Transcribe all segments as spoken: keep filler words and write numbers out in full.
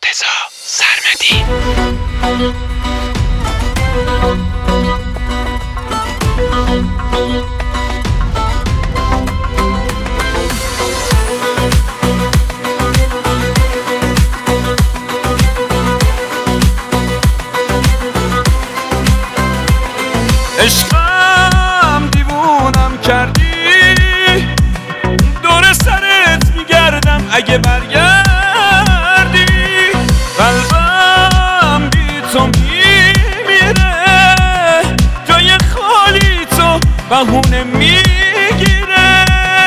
رضا سرمدی. عشقم دیوونم کردی، دور سرت میگردم اگه برگردی. قلبم بی تو میمیره، جای خالی تو بهونه میگیره.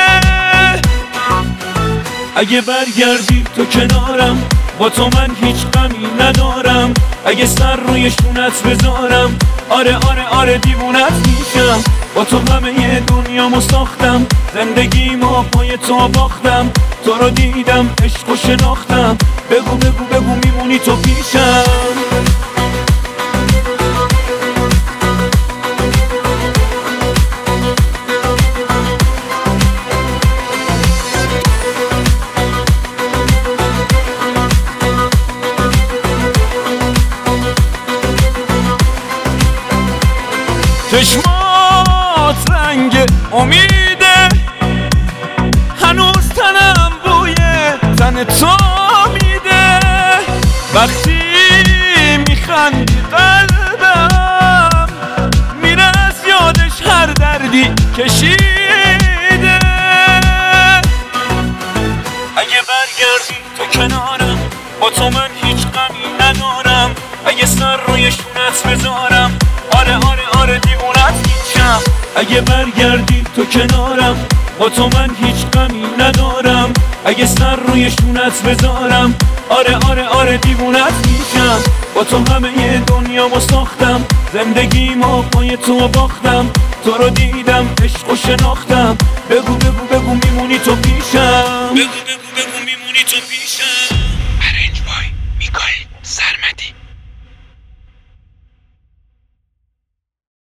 اگه برگردی تو کنارم، با تو من هیچ غمی ندارم. اگه سر روی شونت بذارم، آره آره آره دیوونت میشم. با تو همه دنیامو ساختم، زندگیمو پای تو باختم. تو رو دیدم عشق و شناختم، بگو بگو بگو میمونی تو پیشم. چشمات رنگ امیده، هنوز تنم بوی تن تو میده. وقتی میخندی قلبم میره از یادش هر دردی کشیده. اگه برگردی تو کنارم، با تو من هیچ غمی ندارم. اگه سر روی شونت بذارم، آره آره آره دیوونت میشم. اگه برگردی تو کنارم، با تو من هیچ غمی ندارم. اگه سر روی شونت بذارم، آره آره آره دیوونت میشم. با تو همه دنیامو ساختم، زندگیمو پای تو باختم. تو رو دیدم عشق و شناختم، بگو بگو بگو میمونی تو پیشم. بگو بگو بگو میمونی تو پیشم.